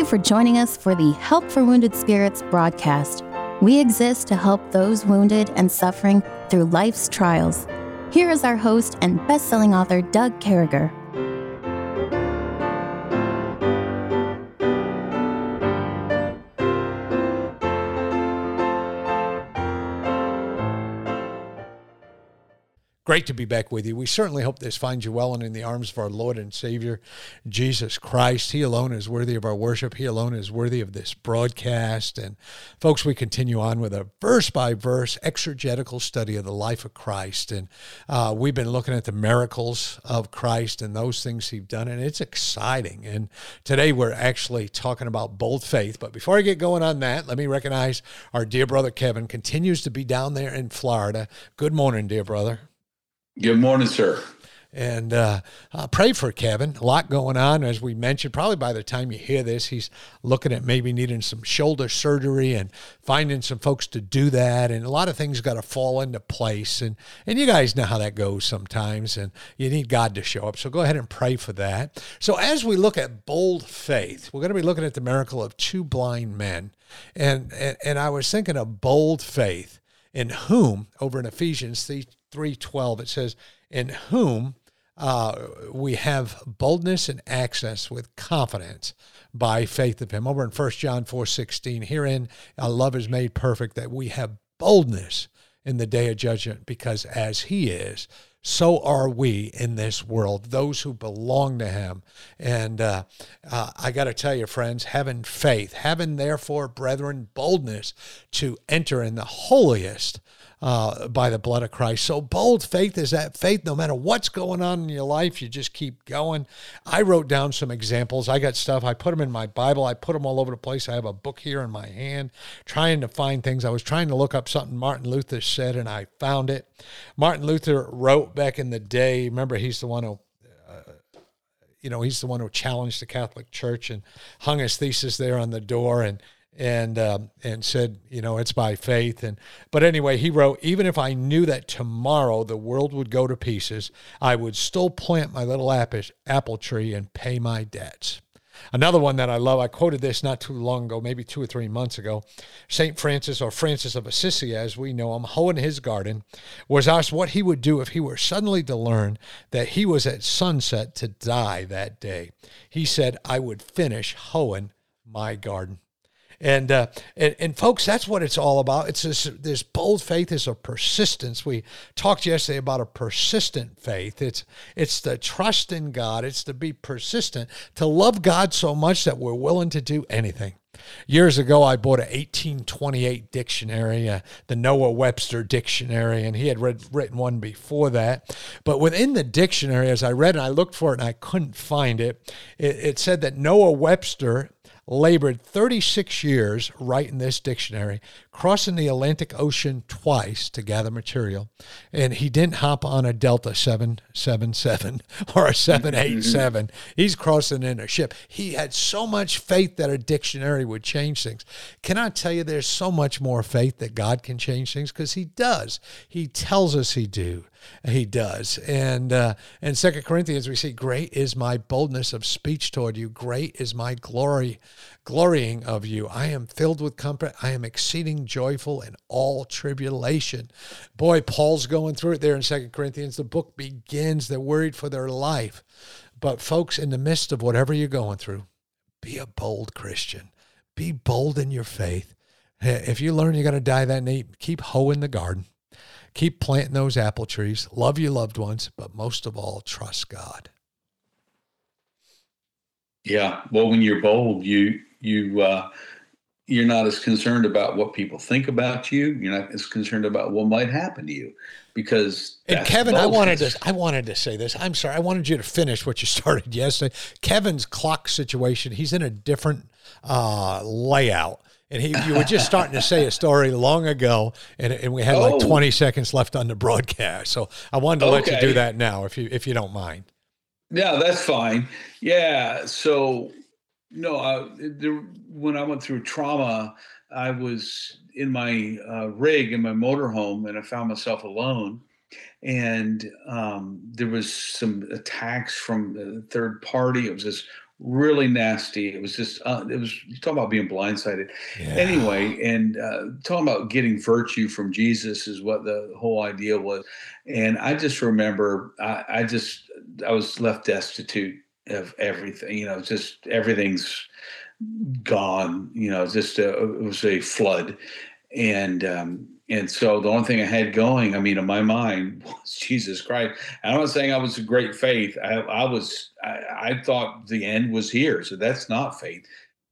you for joining us for the Help for Wounded Spirits broadcast. We exist to help those wounded and suffering through life's trials. Here is our host and best-selling author, Doug Carriger. Great to be back with you. We certainly hope this finds you well and in the arms of our Lord and Savior, Jesus Christ. He alone is worthy of our worship. He alone is worthy of this broadcast. And folks, we continue on with a verse-by-verse exegetical study of the life of Christ. And we've been looking at the miracles of Christ and those things he's done, and it's exciting. And today we're actually talking about bold faith. But before I get going on that, let me recognize our dear brother Kevin continues to be down there in Florida. Good morning, dear brother. Good morning, sir. And pray for Kevin. A lot going on, as we mentioned. Probably by the time you hear this, he's looking at maybe needing some shoulder surgery and finding some folks to do that. And a lot of things got to fall into place. And you guys know how that goes sometimes. And you need God to show up. So go ahead and pray for that. So as we look at bold faith, we're going to be looking at the miracle of two blind men. And I was thinking of bold faith, in whom, over in Ephesians 3:12, it says, in whom we have boldness and access with confidence by faith of him. Over in 1 John 4:16, herein our love is made perfect, that we have boldness in the day of judgment, because as he is, so are we in this world, those who belong to him. And I got to tell you, friends, having faith, having therefore, brethren, boldness to enter in the holiest by the blood of Christ. So bold faith is that faith, no matter what's going on in your life, you just keep going. I wrote down some examples. I got stuff. I put them in my Bible. I put them all over the place. I have a book here in my hand trying to find things. I was trying to look up something Martin Luther said, and I found it. Martin Luther wrote back in the day, remember, he's the one who he's the one who challenged the Catholic Church and hung his thesis there on the door and said, it's by faith. But anyway, he wrote, even if I knew that tomorrow the world would go to pieces, I would still plant my little apple tree and pay my debts. Another one that I love, I quoted this not too long ago, maybe 2 or 3 months ago. St. Francis, or Francis of Assisi, as we know him, hoeing his garden, was asked what he would do if he were suddenly to learn that he was at sunset to die that day. He said, I would finish hoeing my garden. And folks, that's what it's all about. It's this bold faith is a persistence. We talked yesterday about a persistent faith. It's the trust in God. It's to be persistent, to love God so much that we're willing to do anything. Years ago, I bought an 1828 dictionary, the Noah Webster dictionary, and he had written one before that. But within the dictionary, as I read and I looked for it and I couldn't find it, it said that Noah Webster labored 36 years writing this dictionary, crossing the Atlantic Ocean twice to gather material. And he didn't hop on a Delta 777 or a 787. He's crossing in a ship. He had so much faith that a dictionary would change things. Can I tell you, there's so much more faith that God can change things, because he does. He tells us he does. And in 2 Corinthians, we see, great is my boldness of speech toward you. Great is my glorying of you. I am filled with comfort. I am exceeding joyful in all tribulation. Boy, Paul's going through it there in 2 Corinthians. The book begins. They're worried for their life. But folks, in the midst of whatever you're going through, be a bold Christian. Be bold in your faith. If you learn you got to die that night, keep hoeing the garden. Keep planting those apple trees. Love your loved ones, but most of all, trust God. Yeah. Well, when you're bold, you're not as concerned about what people think about you. You're not as concerned about what might happen to you, because. And Kevin, I wanted to say this. I'm sorry. I wanted you to finish what you started yesterday. Kevin's clock situation, he's in a different layout. And you were just starting to say a story long ago, and we had like 20 seconds left on the broadcast. So I wanted to let you do that now, if you don't mind. Yeah, that's fine. Yeah. So, when I went through trauma, I was in my rig in my motorhome, and I found myself alone. and there was some attacks from the third party. It was just really nasty. It was just it was, you talk about being blindsided. Yeah. Anyway, and talking about getting virtue from Jesus is what the whole idea was. And I just remember I was left destitute of everything. Just everything's gone. It was a flood, and so the only thing I had going, I mean, in my mind was Jesus Christ. And I'm not saying I was a great faith. I thought the end was here, so that's not faith.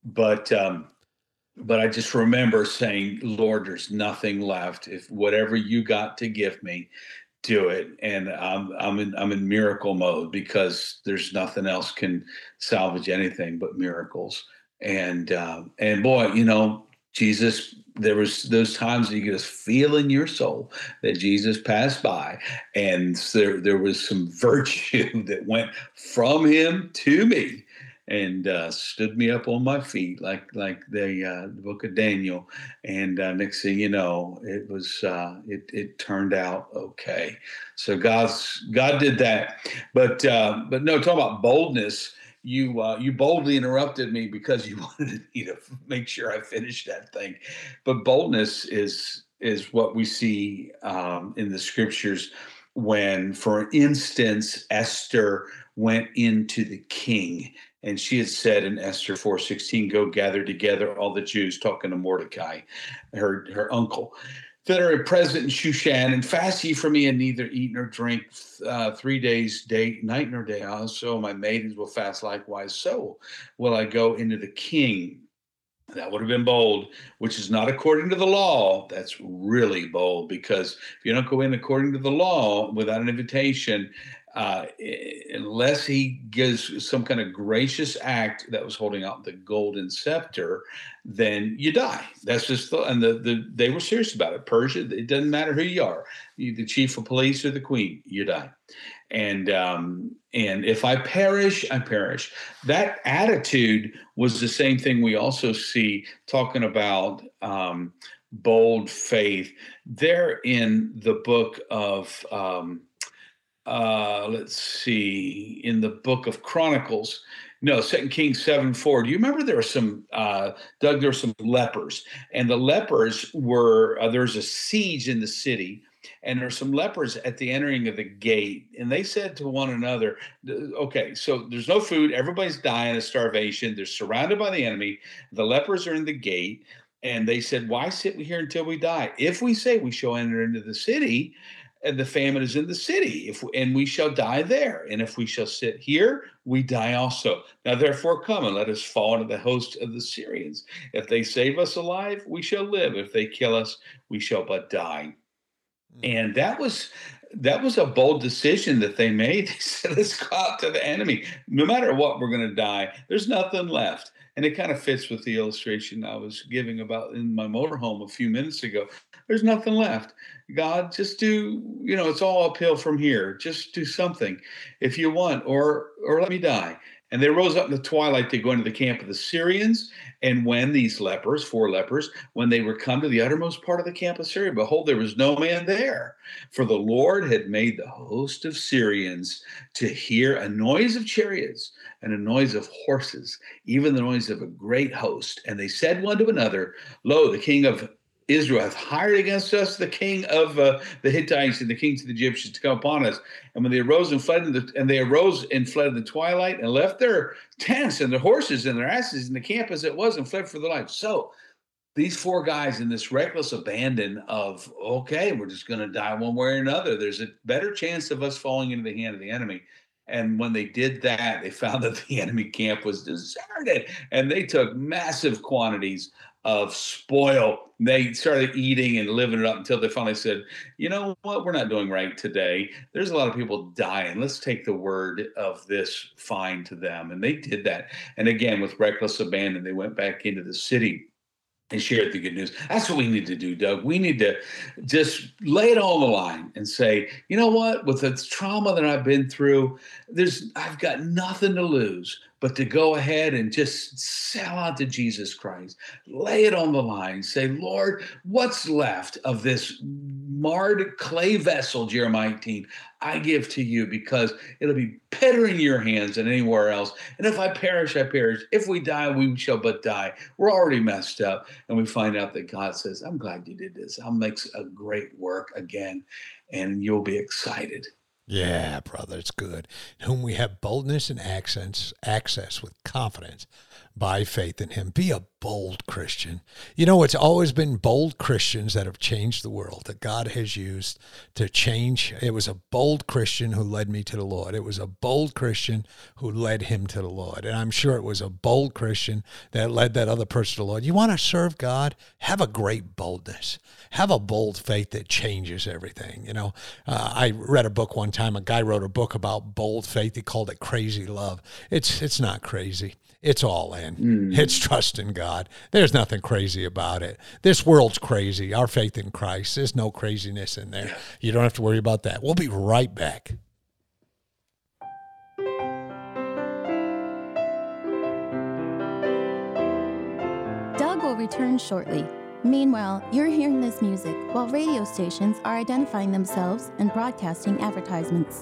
But I just remember saying, Lord, there's nothing left. If whatever you got to give me, do it. And I'm in miracle mode, because there's nothing else can salvage anything but miracles. And boy, Jesus, there was those times that you could just feel in your soul that Jesus passed by, and there was some virtue that went from him to me, and stood me up on my feet like the book of Daniel. And next thing you know, it turned out okay. So God did that. But no, talk about boldness. You boldly interrupted me because you wanted me to make sure I finished that thing. But boldness is what we see in the scriptures when, for instance, Esther went into the king, and she had said in Esther 4:16, "Go gather together all the Jews," talking to Mordecai, her uncle, "that are present in Shushan, and fast ye for me, and neither eat nor drink 3 days, night nor day. Also my maidens will fast likewise. So will I go into the king." That would have been bold, which is not according to the law. That's really bold, because if you don't go in according to the law without an invitation, unless he gives some kind of gracious act that was holding out the golden scepter, then you die. That's just they were serious about it. Persia, it doesn't matter who you are, the chief of police or the queen, you die. And if I perish, I perish. That attitude was the same thing we also see talking about bold faith there in the book of let's see, in the book of Chronicles. No, 2 Kings 7:4. Do you remember there were some, Doug, there were some lepers, and the lepers were, there was a siege in the city, and there's some lepers at the entering of the gate, and they said to one another, okay, so there's no food, everybody's dying of starvation, they're surrounded by the enemy, the lepers are in the gate, and they said, why sit we here until we die? If we say we shall enter into the city, and the famine is in the city, and we shall die there. And if we shall sit here, we die also. Now therefore come, and let us fall into the host of the Syrians. If they save us alive, we shall live. If they kill us, we shall but die. And that was a bold decision that they made. They said, let's go out to the enemy. No matter what, we're going to die. There's nothing left. And it kind of fits with the illustration I was giving about in my motorhome a few minutes ago. There's nothing left. God, just do, it's all uphill from here. Just do something if you want, or let me die. And they rose up in the twilight to go into the camp of the Syrians. And when these lepers, 4 lepers, when they were come to the uttermost part of the camp of Syria, behold, there was no man there. For the Lord had made the host of Syrians to hear a noise of chariots and a noise of horses, even the noise of a great host. And they said one to another, lo, the king of Israel hath hired against us the king of the Hittites and the kings of the Egyptians to come upon us. And when they arose and fled in the twilight, and left their tents and their horses and their asses in the camp as it was, and fled for their life. So these 4 guys, in this reckless abandon of, okay, we're just going to die one way or another, there's a better chance of us falling into the hand of the enemy. And when they did that, they found that the enemy camp was deserted, and they took massive quantities of spoil. They started eating and living it up until they finally said, you know what, we're not doing right today. There's a lot of people dying. Let's take the word of this fine to them. And they did that. And again, with reckless abandon, they went back into the city and shared the good news. That's what we need to do, Doug. We need to just lay it all on the line and say, you know what, with the trauma that I've been through, I've got nothing to lose but to go ahead and just sell out to Jesus Christ, lay it on the line, say, Lord, what's left of this marred clay vessel, Jeremiah 18, I give to you, because it'll be better in your hands than anywhere else. And if I perish, I perish. If we die, we shall but die. We're already messed up. And we find out that God says, I'm glad you did this. I'll make a great work again, and you'll be excited. Yeah, brother, it's good. In whom we have boldness and access with confidence by faith in him. Be a bold Christian. You know, it's always been bold Christians that have changed the world, that God has used to change. It was a bold Christian who led me to the Lord. It was a bold Christian who led him to the Lord. And I'm sure it was a bold Christian that led that other person to the Lord. You want to serve God? Have a great boldness. Have a bold faith that changes everything. You know, I read a book one time. A guy wrote a book about bold faith. He called it Crazy Love. It's not crazy. It's all in. It's trust in God. There's nothing crazy about it. This world's crazy. Our faith in Christ, there's no craziness in there. You don't have to worry about that. We'll be right back. Doug will return shortly. Meanwhile, you're hearing this music while radio stations are identifying themselves and broadcasting advertisements.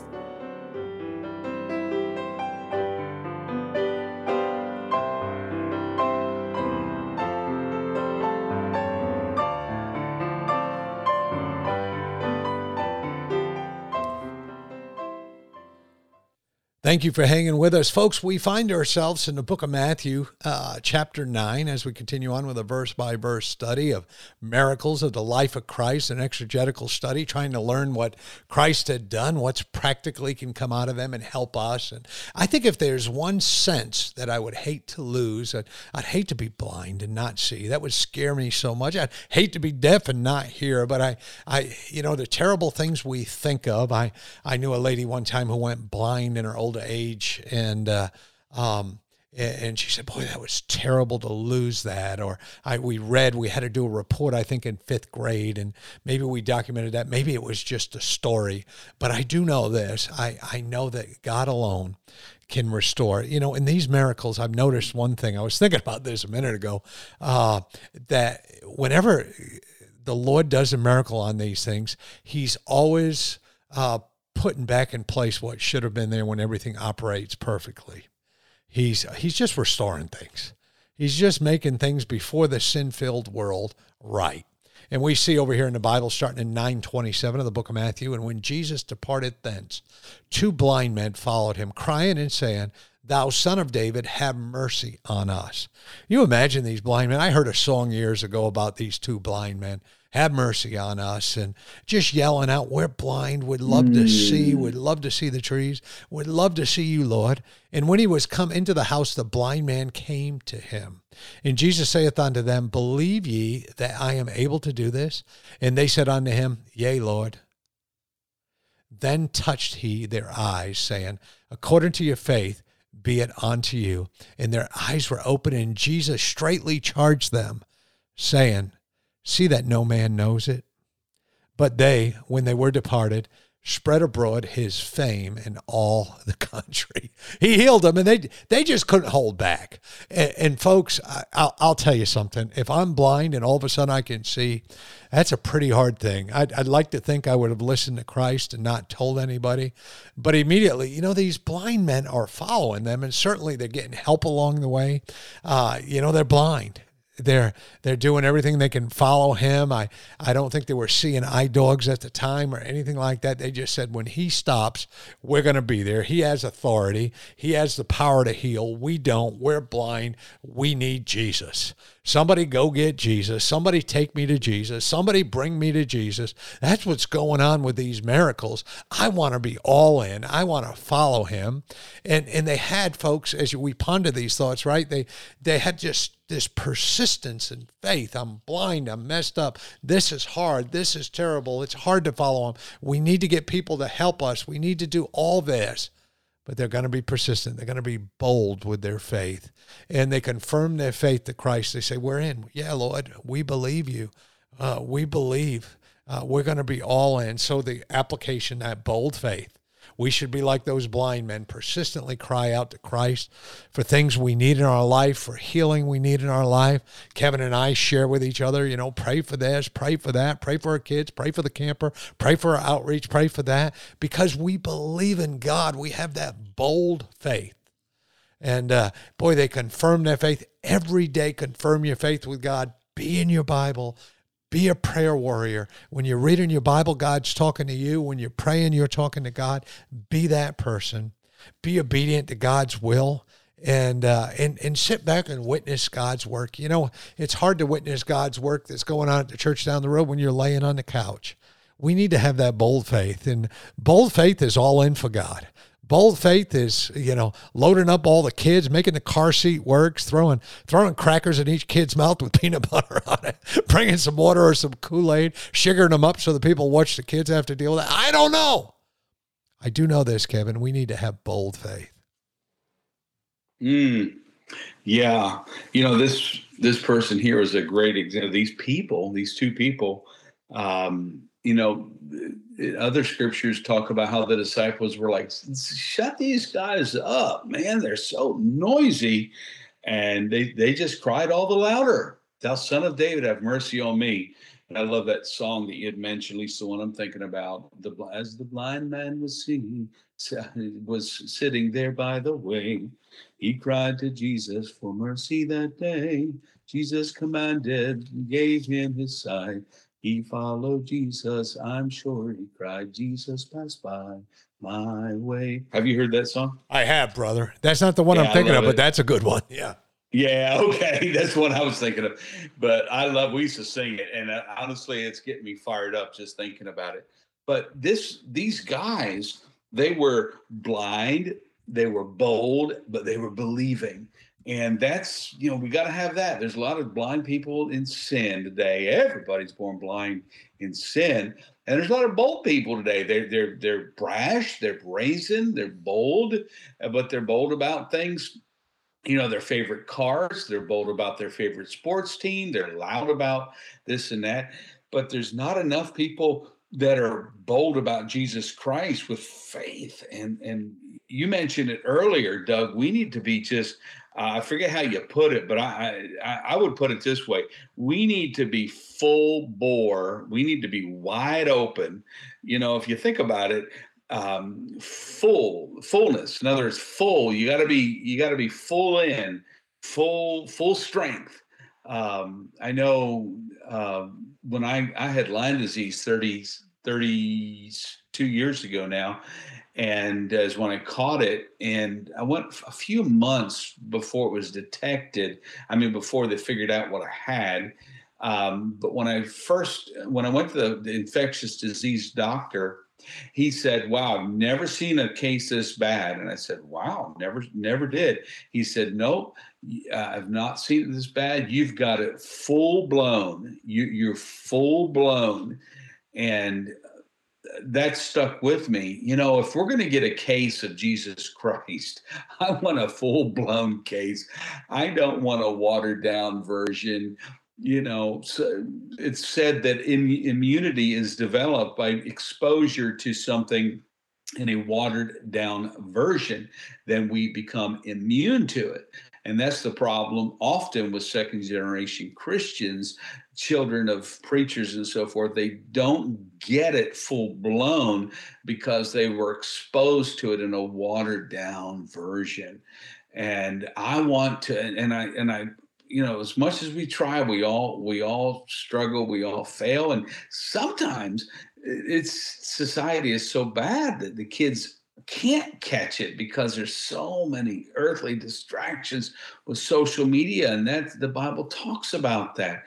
Thank you for hanging with us. Folks, we find ourselves in the book of Matthew, chapter 9, as we continue on with a verse-by-verse study of miracles of the life of Christ, an exegetical study, trying to learn what Christ had done, what's practically can come out of them and help us. And I think if there's one sense that I would hate to lose, I'd hate to be blind and not see. That would scare me so much. I'd hate to be deaf and not hear, but I you know, the terrible things we think of. I knew a lady one time who went blind in her old age, and she said, boy, that was terrible to lose that. Or we had to do a report, I think, in 5th grade, and maybe we documented that. Maybe it was just a story. But I do know this. I know that God alone can restore. You know, in these miracles, I've noticed one thing. I was thinking about this a minute ago, that whenever the Lord does a miracle on these things, he's always putting back in place what should have been there when everything operates perfectly. He's just restoring things. He's just making things before the sin-filled world right. And we see over here in the Bible, starting in 9:27 of the book of Matthew, and when Jesus departed thence, 2 blind men followed him, crying and saying, Thou son of David, have mercy on us. You imagine these blind men. I heard a song years ago about these 2 blind men. Have mercy on us, and just yelling out, we're blind, would love to see, would love to see the trees, would love to see you, Lord. And when he was come into the house, the blind man came to him. And Jesus saith unto them, Believe ye that I am able to do this? And they said unto him, Yea, Lord. Then touched he their eyes, saying, According to your faith, be it unto you. And their eyes were open, and Jesus straightly charged them, saying, See that no man knows it. But they, when they were departed, spread abroad his fame in all the country. He healed them, and they just couldn't hold back. And folks, I'll tell you something. If I'm blind and all of a sudden I can see, that's a pretty hard thing. I'd like to think I would have listened to Christ and not told anybody. But immediately, you know, these blind men are following them, and certainly they're getting help along the way. You know, they're blind. They're doing everything they can follow him. I don't think they were seeing eye dogs at the time or anything like that. They just said, when he stops, we're going to be there. He has authority. He has the power to heal. We don't. We're blind. We need Jesus. Somebody go get Jesus. Somebody take me to Jesus. Somebody bring me to Jesus. That's what's going on with these miracles. I want to be all in. I want to follow him. And they had, folks, as we ponder these thoughts, right? They had just this persistence and faith. I'm blind. I'm messed up. This is hard. This is terrible. It's hard to follow him. We need to get people to help us. We need to do all this. But they're going to be persistent. They're going to be bold with their faith. And they confirm their faith to Christ. They say, we're in. Yeah, Lord, we believe you. We believe. We're going to be all in. So the application, that bold faith. We should be like those blind men, persistently cry out to Christ for things we need in our life, for healing we need in our life. Kevin and I share with each other, pray for this, pray for that, pray for our kids, pray for the camper, pray for our outreach, pray for that, because we believe in God. We have that bold faith. And boy, they confirm their faith every day. Confirm your faith with God. Be in your Bible. Be a prayer warrior. When you're reading your Bible, God's talking to you. When you're praying, you're talking to God. Be that person. Be obedient to God's will, and sit back and witness God's work. It's hard to witness God's work that's going on at the church down the road when you're laying on the couch. We need to have that bold faith, and bold faith is all in for God. Bold faith is, loading up all the kids, making the car seat work, throwing crackers in each kid's mouth with peanut butter on it, bringing some water or some Kool-Aid, sugaring them up so the people watch the kids have to deal with it. I don't know. I do know this, Kevin. We need to have bold faith. Yeah. This person here is a great example. These two people, other scriptures talk about how the disciples were like, shut these guys up, man. They're so noisy. And they just cried all the louder. Thou Son of David, have mercy on me. And I love that song that you had mentioned, at least the one I'm thinking about. As the blind man was sitting there by the way, he cried to Jesus for mercy that day. Jesus commanded, gave him his sight. He followed Jesus, I'm sure he cried, Jesus passed by my way. Have you heard that song? I have, brother. That's not the one I'm thinking of, but that's a good one. Yeah. Yeah, okay. That's what I was thinking of. But we used to sing it, and honestly, it's getting me fired up just thinking about it. But these guys, they were blind, they were bold, but they were believing. And that's, we got to have that. There's a lot of blind people in sin today. Everybody's born blind in sin. And there's a lot of bold people today. They're brash, they're brazen, they're bold, but they're bold about things, their favorite cars. They're bold about their favorite sports team. They're loud about this and that. But there's not enough people that are bold about Jesus Christ with faith. And you mentioned it earlier, Doug. We need to be just, I forget how you put it, but I would put it this way. We need to be full bore. We need to be wide open. If you think about it, fullness. In other words, full. You got to be full in, full strength. I know when I had Lyme disease 32 years ago now. And as when I caught it, and I went a few months before it was detected. Before they figured out what I had. But when I went to the infectious disease doctor, he said, "Wow, I've never seen a case this bad." And I said, "Wow, never did." He said, "Nope, I've not seen it this bad. You've got it full blown. You're full blown," and that stuck with me. If we're going to get a case of Jesus Christ, I want a full-blown case. I don't want a watered-down version. So it's said that immunity is developed by exposure to something in a watered-down version. Then we become immune to it. And that's the problem often with second-generation Christians, children of preachers and so forth. They don't get it full-blown because they were exposed to it in a watered-down version. And I want to, and I, as much as we try, we all struggle, we all fail, and sometimes society is so bad that the kids can't catch it because there's so many earthly distractions with social media, and that the Bible talks about that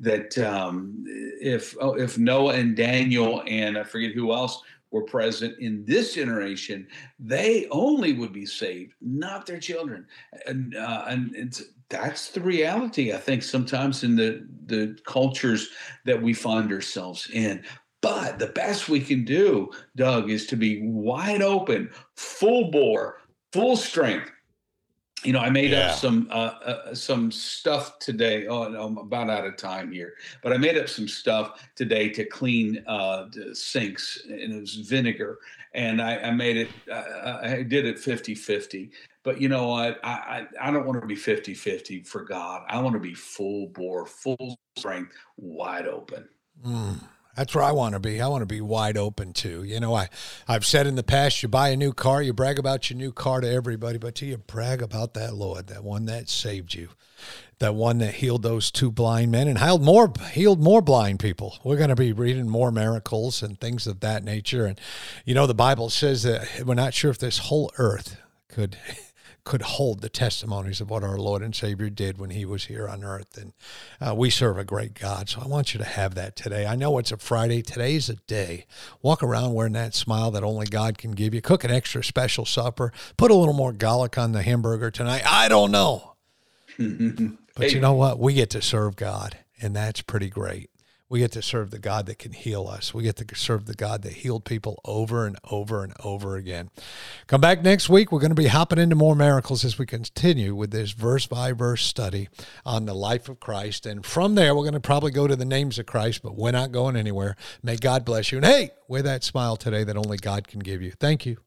if Noah and Daniel and I forget who else were present in this generation, they only would be saved, not their children. And that's the reality, I think, sometimes in the cultures that we find ourselves in. But the best we can do, Doug, is to be wide open, full bore, full strength, I made up some stuff today. Oh, no, I'm about out of time here, but I made up some stuff today to clean the sinks, and it was vinegar. And I made it. I did it 50-50. But you know what? I don't want to be 50-50 for God. I want to be full bore, full strength, wide open. That's where I want to be. I want to be wide open too. I've said in the past, you buy a new car, you brag about your new car to everybody, but till you brag about that Lord, that one that saved you, that one that healed those 2 blind men and healed more blind people. We're going to be reading more miracles and things of that nature. And, the Bible says that we're not sure if this whole earth could hold the testimonies of what our Lord and Savior did when he was here on earth. And we serve a great God. So I want you to have that today. I know it's a Friday. Today's a day. Walk around wearing that smile that only God can give you. Cook an extra special supper. Put a little more garlic on the hamburger tonight. I don't know. But you know what? We get to serve God, and that's pretty great. We get to serve the God that can heal us. We get to serve the God that healed people over and over and over again. Come back next week. We're going to be hopping into more miracles as we continue with this verse-by-verse study on the life of Christ. And from there, we're going to probably go to the names of Christ, but we're not going anywhere. May God bless you. And hey, wear that smile today that only God can give you. Thank you.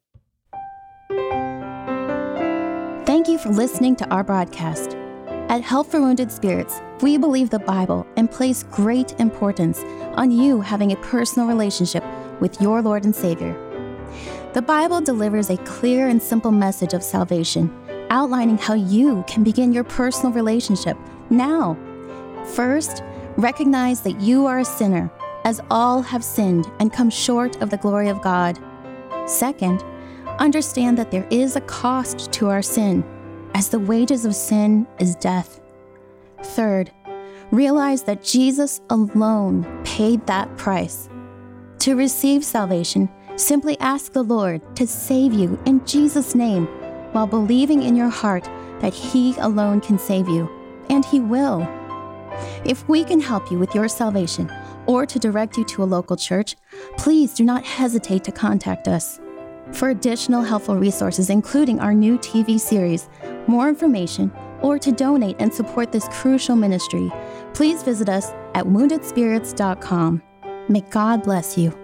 Thank you for listening to our broadcast. At Help for Wounded Spirits, we believe the Bible and place great importance on you having a personal relationship with your Lord and Savior. The Bible delivers a clear and simple message of salvation, outlining how you can begin your personal relationship now. First, recognize that you are a sinner, as all have sinned and come short of the glory of God. Second, understand that there is a cost to our sin, as the wages of sin is death. Third, realize that Jesus alone paid that price. To receive salvation, simply ask the Lord to save you in Jesus' name while believing in your heart that He alone can save you, and He will. If we can help you with your salvation or to direct you to a local church, please do not hesitate to contact us. For additional helpful resources, including our new TV series, more information, or to donate and support this crucial ministry, please visit us at woundedspirits.com. May God bless you.